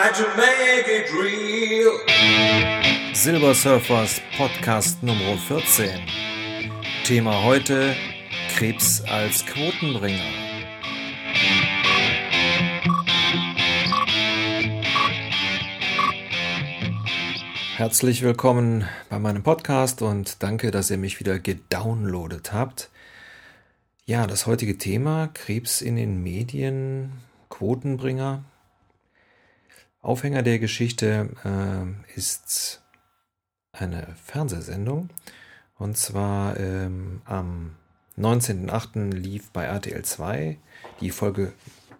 try to make it real. Silver Surfers Podcast Nummer 14. Thema heute: Krebs als Quotenbringer. Herzlich willkommen bei meinem Podcast und danke, dass ihr mich wieder gedownloadet habt. Ja, das heutige Thema: Krebs in den Medien, Quotenbringer. Aufhänger der Geschichte ist eine Fernsehsendung. Und zwar am 19.08. lief bei RTL 2 die Folge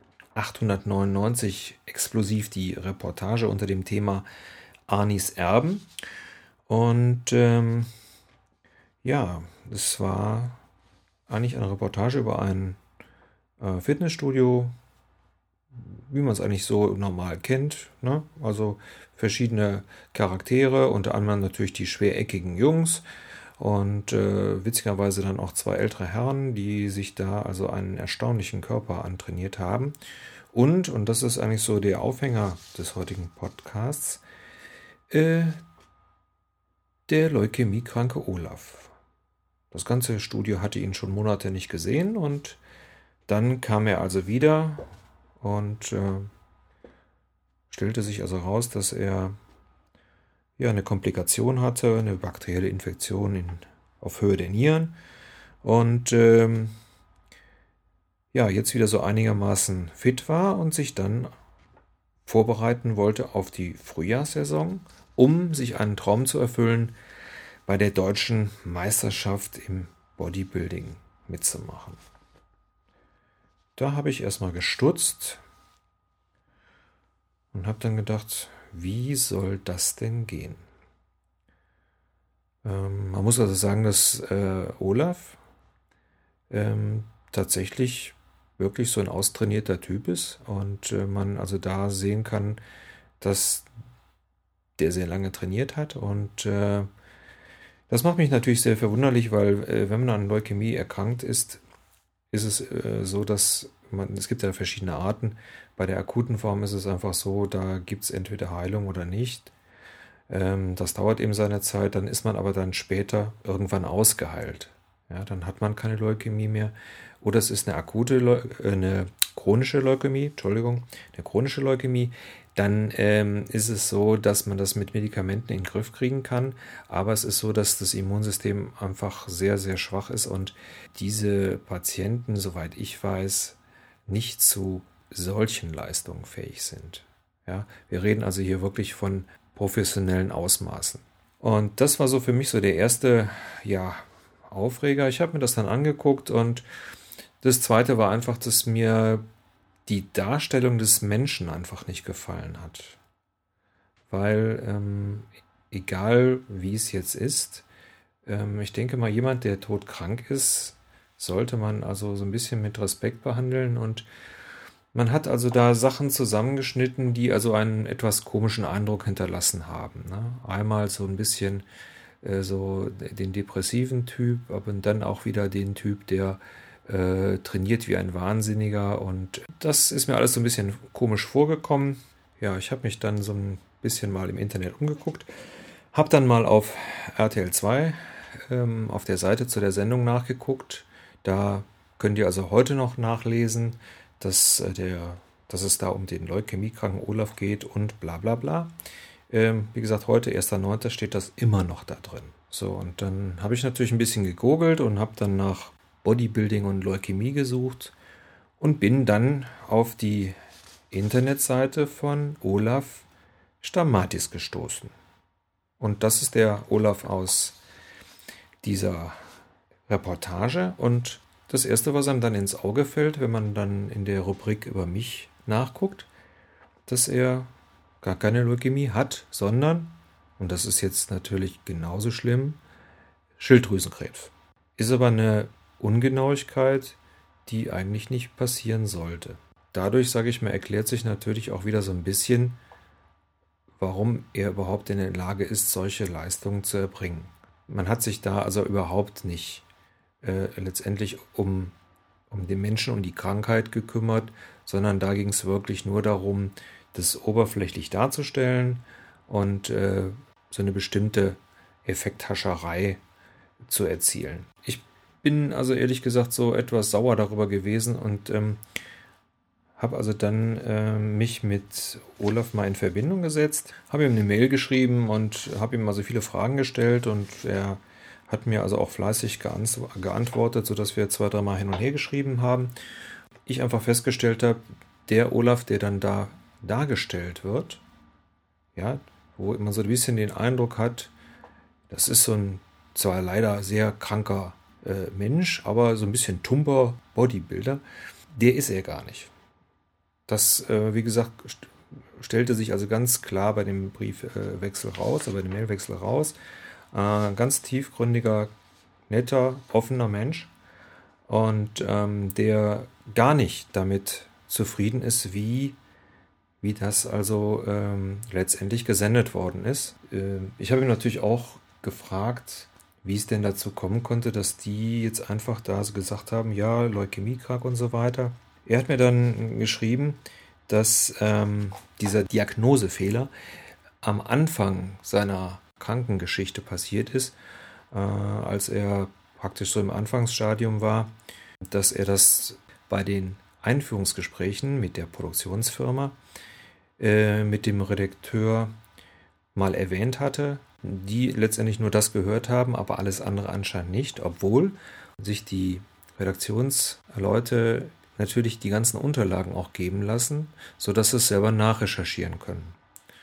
899 exklusiv die Reportage unter dem Thema Arnis Erben. Und es war eigentlich eine Reportage über ein Fitnessstudio, wie man es eigentlich so normal kennt, ne? Also verschiedene Charaktere, unter anderem natürlich die schwereckigen Jungs und witzigerweise dann auch zwei ältere Herren, die sich da also einen erstaunlichen Körper antrainiert haben. Und das ist eigentlich so der Aufhänger des heutigen Podcasts, der leukämiekranke Olaf. Das ganze Studio hatte ihn schon Monate nicht gesehen und dann kam er also wieder und stellte sich also raus, dass er eine Komplikation hatte, eine bakterielle Infektion auf Höhe der Nieren und jetzt wieder so einigermaßen fit war und sich dann vorbereiten wollte auf die Frühjahrssaison, um sich einen Traum zu erfüllen, bei der deutschen Meisterschaft im Bodybuilding mitzumachen. Da habe ich erstmal gestutzt und habe dann gedacht, wie soll das denn gehen? Man muss also sagen, dass Olaf tatsächlich wirklich so ein austrainierter Typ ist und man also da sehen kann, dass der sehr lange trainiert hat und das macht mich natürlich sehr verwunderlich, weil wenn man an Leukämie erkrankt ist, ist es so, dass es gibt ja verschiedene Arten. Bei der akuten Form ist es einfach so, da gibt es entweder Heilung oder nicht. Das dauert eben seine Zeit, dann ist man aber dann später irgendwann ausgeheilt. Ja, dann hat man keine Leukämie mehr. Oder es ist eine chronische Leukämie, dann ist es so, dass man das mit Medikamenten in den Griff kriegen kann. Aber es ist so, dass das Immunsystem einfach sehr, sehr schwach ist und diese Patienten, soweit ich weiß, nicht zu solchen Leistungen fähig sind. Ja, wir reden also hier wirklich von professionellen Ausmaßen. Und das war so für mich so der erste, Aufreger. Ich habe mir das dann angeguckt und das zweite war einfach, dass mir die Darstellung des Menschen einfach nicht gefallen hat. Weil, egal wie es jetzt ist, ich denke mal, jemand, der todkrank ist, sollte man also so ein bisschen mit Respekt behandeln und man hat also da Sachen zusammengeschnitten, die also einen etwas komischen Eindruck hinterlassen haben. Ne? Einmal so ein bisschen so den depressiven Typ, aber dann auch wieder den Typ, der trainiert wie ein Wahnsinniger und das ist mir alles so ein bisschen komisch vorgekommen. Ja, ich habe mich dann so ein bisschen mal im Internet umgeguckt, habe dann mal auf RTL 2 auf der Seite zu der Sendung nachgeguckt. Da könnt ihr also heute noch nachlesen, dass es da um den leukämiekranken Olaf geht und bla bla bla. Wie gesagt, heute, 1.9. steht das immer noch da drin. So, und dann habe ich natürlich ein bisschen gegoogelt und habe dann nach Bodybuilding und Leukämie gesucht und bin dann auf die Internetseite von Olaf Stamatis gestoßen. Und das ist der Olaf aus dieser Reportage und das Erste, was einem dann ins Auge fällt, wenn man dann in der Rubrik über mich nachguckt, dass er gar keine Leukämie hat, sondern, und das ist jetzt natürlich genauso schlimm, Schilddrüsenkrebs. Ist aber eine Ungenauigkeit, die eigentlich nicht passieren sollte. Dadurch, sage ich mal, erklärt sich natürlich auch wieder so ein bisschen, warum er überhaupt in der Lage ist, solche Leistungen zu erbringen. Man hat sich da also überhaupt nicht letztendlich um den Menschen und die Krankheit gekümmert, sondern da ging es wirklich nur darum, das oberflächlich darzustellen und so eine bestimmte Effekthascherei zu erzielen. Ich bin also ehrlich gesagt so etwas sauer darüber gewesen und habe also dann mich mit Olaf mal in Verbindung gesetzt, habe ihm eine Mail geschrieben und habe ihm also viele Fragen gestellt und er hat mir also auch fleißig geantwortet, sodass wir 2-3 Mal hin und her geschrieben haben. Ich einfach festgestellt habe, der Olaf, der dann da dargestellt wird, ja, wo man so ein bisschen den Eindruck hat, das ist so ein zwar leider sehr kranker Mensch, aber so ein bisschen tumper Bodybuilder, der ist er gar nicht. Das, wie gesagt, stellte sich also ganz klar bei dem Briefwechsel raus, bei dem Mailwechsel raus. Ganz tiefgründiger, netter, offener Mensch und der gar nicht damit zufrieden ist, wie das also letztendlich gesendet worden ist. Ich habe ihn natürlich auch gefragt, wie es denn dazu kommen konnte, dass die jetzt einfach da so gesagt haben, ja, leukämiekrank und so weiter. Er hat mir dann geschrieben, dass dieser Diagnosefehler am Anfang seiner Krankengeschichte passiert ist, als er praktisch so im Anfangsstadium war, dass er das bei den Einführungsgesprächen mit der Produktionsfirma, mit dem Redakteur mal erwähnt hatte, die letztendlich nur das gehört haben, aber alles andere anscheinend nicht, obwohl sich die Redaktionsleute natürlich die ganzen Unterlagen auch geben lassen, sodass sie es selber nachrecherchieren können.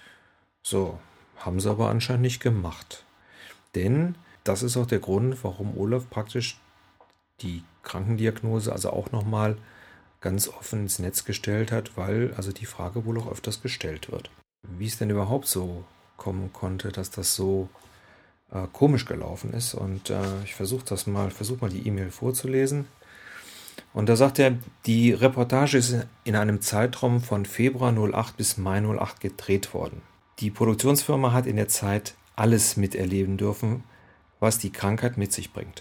So, haben sie aber anscheinend nicht gemacht. Denn das ist auch der Grund, warum Olaf praktisch die Krankendiagnose also auch nochmal ganz offen ins Netz gestellt hat, weil also die Frage wohl auch öfters gestellt wird. Wie es denn überhaupt so kommen konnte, dass das so komisch gelaufen ist. Und ich versuche mal die E-Mail vorzulesen. Und da sagt er, die Reportage ist in einem Zeitraum von Februar 08 bis Mai 08 gedreht worden. Die Produktionsfirma hat in der Zeit alles miterleben dürfen, was die Krankheit mit sich bringt.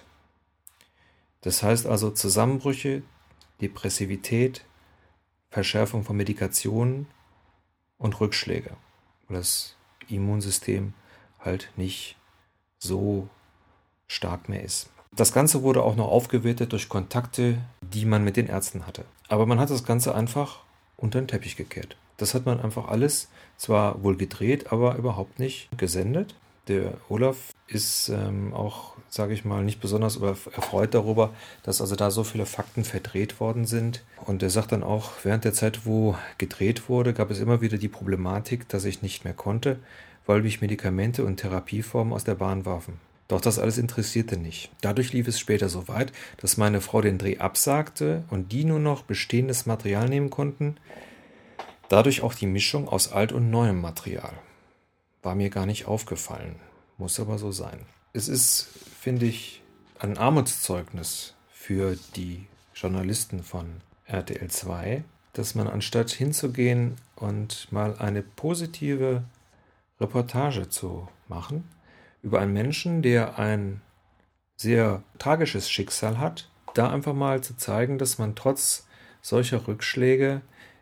Das heißt also Zusammenbrüche, Depressivität, Verschärfung von Medikationen und Rückschläge, weil das Immunsystem halt nicht so stark mehr ist. Das Ganze wurde auch noch aufgewertet durch Kontakte, die man mit den Ärzten hatte. Aber man hat das Ganze einfach unter den Teppich gekehrt. Das hat man einfach alles zwar wohl gedreht, aber überhaupt nicht gesendet. Der Olaf ist auch, sage ich mal, nicht besonders erfreut darüber, dass also da so viele Fakten verdreht worden sind. Und er sagt dann auch, während der Zeit, wo gedreht wurde, gab es immer wieder die Problematik, dass ich nicht mehr konnte, weil mich Medikamente und Therapieformen aus der Bahn warfen. Doch das alles interessierte nicht. Dadurch lief es später so weit, dass meine Frau den Dreh absagte und die nur noch bestehendes Material nehmen konnten. Dadurch auch die Mischung aus alt und neuem Material. War mir gar nicht aufgefallen. Muss aber so sein. Es ist, finde ich, ein Armutszeugnis für die Journalisten von RTL 2, dass man anstatt hinzugehen und mal eine positive Reportage zu machen über einen Menschen, der ein sehr tragisches Schicksal hat, da einfach mal zu zeigen, dass man trotz solcher Rückschläge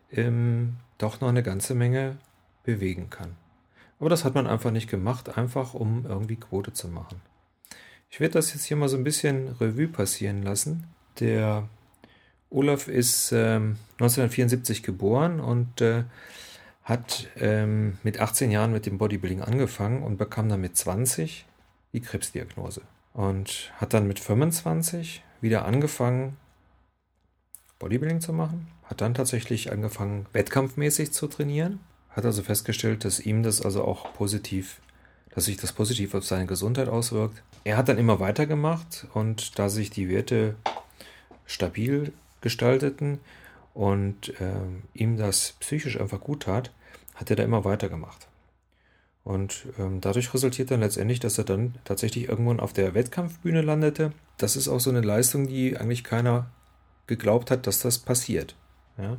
doch noch eine ganze Menge bewegen kann. Aber das hat man einfach nicht gemacht, einfach um irgendwie Quote zu machen. Ich werde das jetzt hier mal so ein bisschen Revue passieren lassen. Der Olaf ist 1974 geboren und hat mit 18 Jahren mit dem Bodybuilding angefangen und bekam dann mit 20 die Krebsdiagnose. Und hat dann mit 25 wieder angefangen, Bodybuilding zu machen. Hat dann tatsächlich angefangen, wettkampfmäßig zu trainieren. Hat also festgestellt, dass ihm das also auch dass sich das positiv auf seine Gesundheit auswirkt. Er hat dann immer weitergemacht und da sich die Werte stabil gestalteten und ihm das psychisch einfach gut tat, hat er da immer weitergemacht. Und dadurch resultiert dann letztendlich, dass er dann tatsächlich irgendwann auf der Wettkampfbühne landete. Das ist auch so eine Leistung, die eigentlich keiner geglaubt hat, dass das passiert. Ja.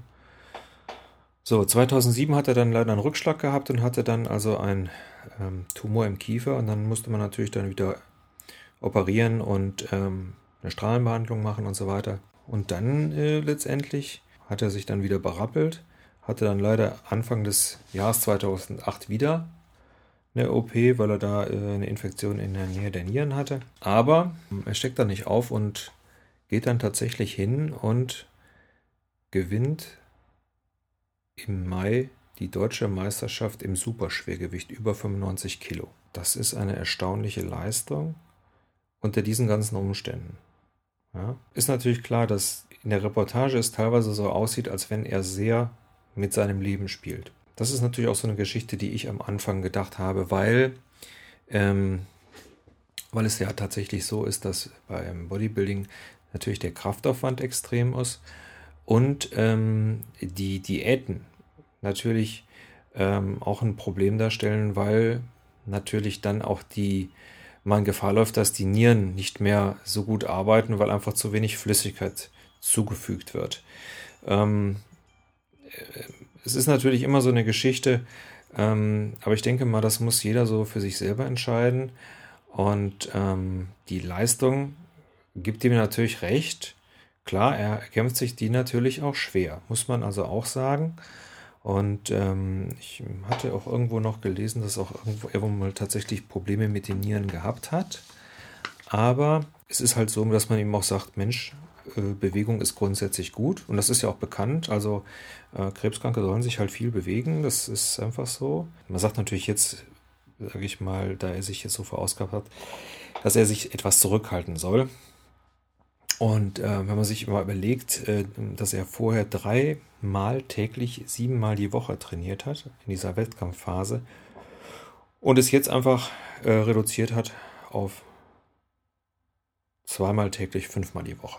So, 2007 hat er dann leider einen Rückschlag gehabt und hatte dann also einen Tumor im Kiefer und dann musste man natürlich dann wieder operieren und eine Strahlenbehandlung machen und so weiter. Und dann letztendlich hat er sich dann wieder berappelt, hatte dann leider Anfang des Jahres 2008 wieder eine OP, weil er da eine Infektion in der Nähe der Nieren hatte. Aber er steckt da nicht auf und geht dann tatsächlich hin und gewinnt im Mai die deutsche Meisterschaft im Superschwergewicht über 95 Kilo. Das ist eine erstaunliche Leistung unter diesen ganzen Umständen. Ja. Ist natürlich klar, dass in der Reportage es teilweise so aussieht, als wenn er sehr mit seinem Leben spielt. Das ist natürlich auch so eine Geschichte, die ich am Anfang gedacht habe, weil es ja tatsächlich so ist, dass beim Bodybuilding natürlich der Kraftaufwand extrem ist und die Diäten natürlich auch ein Problem darstellen, weil natürlich dann auch man Gefahr läuft, dass die Nieren nicht mehr so gut arbeiten, weil einfach zu wenig Flüssigkeit zugefügt wird. Es ist natürlich immer so eine Geschichte, aber ich denke mal, das muss jeder so für sich selber entscheiden. Und die Leistung gibt ihm natürlich recht. Klar, er kämpft sich die natürlich auch schwer, muss man also auch sagen. Und ich hatte auch irgendwo noch gelesen, dass auch irgendwo mal tatsächlich Probleme mit den Nieren gehabt hat. Aber es ist halt so, dass man ihm auch sagt, Mensch, Bewegung ist grundsätzlich gut. Und das ist ja auch bekannt. Also Krebskranke sollen sich halt viel bewegen. Das ist einfach so. Man sagt natürlich jetzt, sage ich mal, da er sich jetzt so verausgabt hat, dass er sich etwas zurückhalten soll. Und wenn man sich mal überlegt, dass er vorher 3-mal täglich, 7-mal die Woche trainiert hat in dieser Wettkampfphase und es jetzt einfach reduziert hat auf 2-mal täglich, 5-mal die Woche.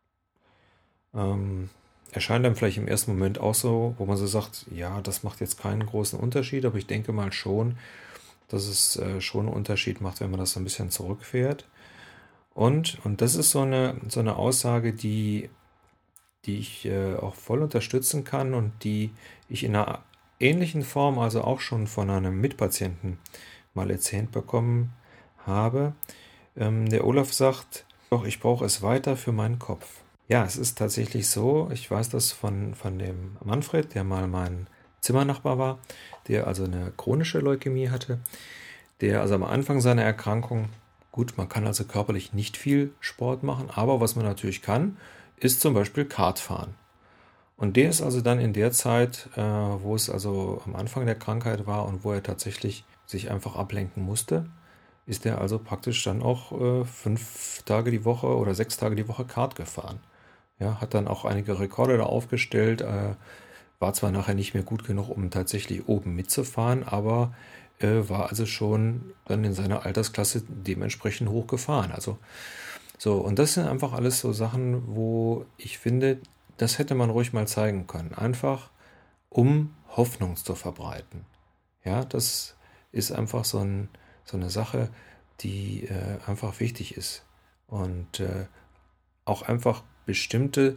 Erscheint dann vielleicht im ersten Moment auch so, wo man so sagt, ja, das macht jetzt keinen großen Unterschied, aber ich denke mal schon, dass es schon einen Unterschied macht, wenn man das so ein bisschen zurückfährt. Und das ist so eine Aussage, die ich auch voll unterstützen kann und die ich in einer ähnlichen Form, also auch schon von einem Mitpatienten mal erzählt bekommen habe. Der Olaf sagt, doch, ich brauche es weiter für meinen Kopf. Ja, es ist tatsächlich so, ich weiß das von dem Manfred, der mal mein Zimmernachbar war, der also eine chronische Leukämie hatte, der also am Anfang seiner Erkrankung, gut, man kann also körperlich nicht viel Sport machen, aber was man natürlich kann, ist zum Beispiel Kart fahren. Und der ist also dann in der Zeit, wo es also am Anfang der Krankheit war und wo er tatsächlich sich einfach ablenken musste, ist er also praktisch dann auch 5 Tage die Woche oder 6 Tage die Woche Kart gefahren. Ja, hat dann auch einige Rekorde da aufgestellt, war zwar nachher nicht mehr gut genug, um tatsächlich oben mitzufahren, aber war also schon dann in seiner Altersklasse dementsprechend hoch gefahren. Also so, und das sind einfach alles so Sachen, wo ich finde, das hätte man ruhig mal zeigen können. Einfach, um Hoffnung zu verbreiten. Ja, das ist einfach so eine Sache, die einfach wichtig ist. Und auch einfach bestimmte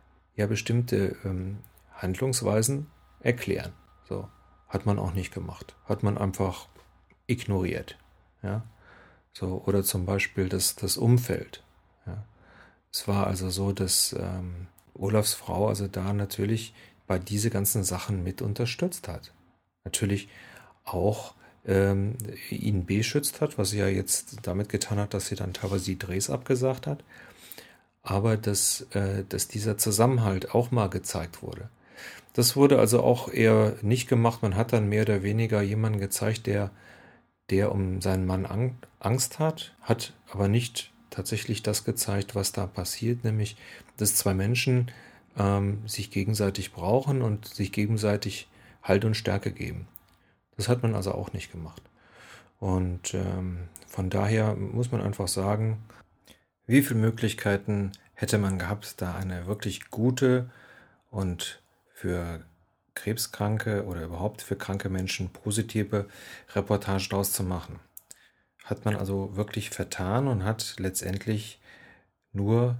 Handlungsweisen erklären. So, hat man auch nicht gemacht. Hat man einfach ignoriert. Ja, so, oder zum Beispiel das Umfeld. Ja. Es war also so, dass Olafs Frau also da natürlich bei diese ganzen Sachen mit unterstützt hat. Natürlich auch ihn beschützt hat, was sie ja jetzt damit getan hat, dass sie dann teilweise die Drehs abgesagt hat. Aber dass dieser Zusammenhalt auch mal gezeigt wurde. Das wurde also auch eher nicht gemacht. Man hat dann mehr oder weniger jemanden gezeigt, der um seinen Mann Angst hat aber nicht tatsächlich das gezeigt, was da passiert, nämlich, dass 2 Menschen sich gegenseitig brauchen und sich gegenseitig Halt und Stärke geben. Das hat man also auch nicht gemacht. Und von daher muss man einfach sagen, wie viele Möglichkeiten hätte man gehabt, da eine wirklich gute und für Krebskranke oder überhaupt für kranke Menschen positive Reportage draus zu machen. Hat man also wirklich vertan und hat letztendlich nur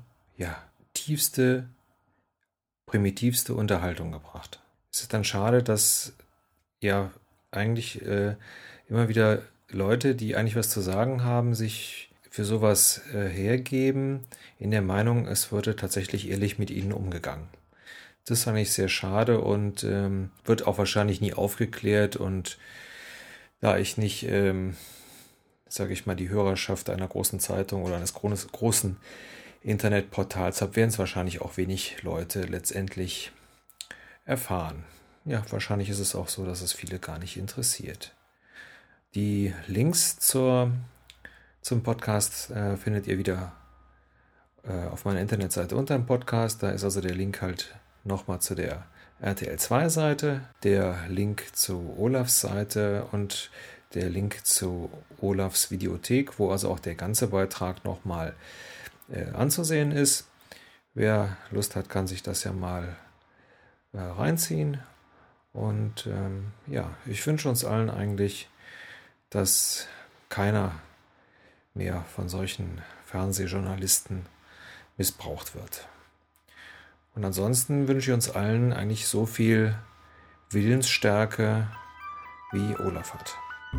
primitivste Unterhaltung gebracht. Es ist dann schade, dass ja eigentlich immer wieder Leute, die eigentlich was zu sagen haben, sich für sowas hergeben, in der Meinung, es würde tatsächlich ehrlich mit ihnen umgegangen. Das ist eigentlich sehr schade und wird auch wahrscheinlich nie aufgeklärt. Und da ich nicht, sage ich mal, die Hörerschaft einer großen Zeitung oder eines großen Internetportals habe, werden es wahrscheinlich auch wenig Leute letztendlich erfahren. Ja, wahrscheinlich ist es auch so, dass es viele gar nicht interessiert. Die Links zum Podcast findet ihr wieder auf meiner Internetseite unter dem Podcast. Da ist also der Link halt nochmal zu der RTL 2 Seite, der Link zu Olafs Seite und der Link zu Olafs Videothek, wo also auch der ganze Beitrag nochmal anzusehen ist. Wer Lust hat, kann sich das ja mal reinziehen. Und ja, ich wünsche uns allen eigentlich, dass keiner mehr von solchen Fernsehjournalisten missbraucht wird. Und ansonsten wünsche ich uns allen eigentlich so viel Willensstärke, wie Olaf hat.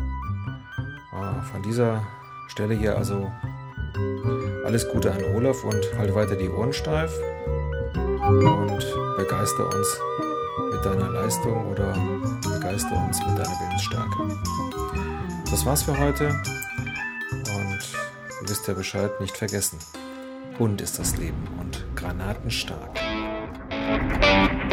Von dieser Stelle hier also alles Gute an Olaf und halte weiter die Ohren steif und begeister uns mit deiner Leistung oder begeister uns mit deiner Willensstärke. Das war's für heute und ihr wisst ja Bescheid, nicht vergessen. Bunt ist das Leben und granatenstark.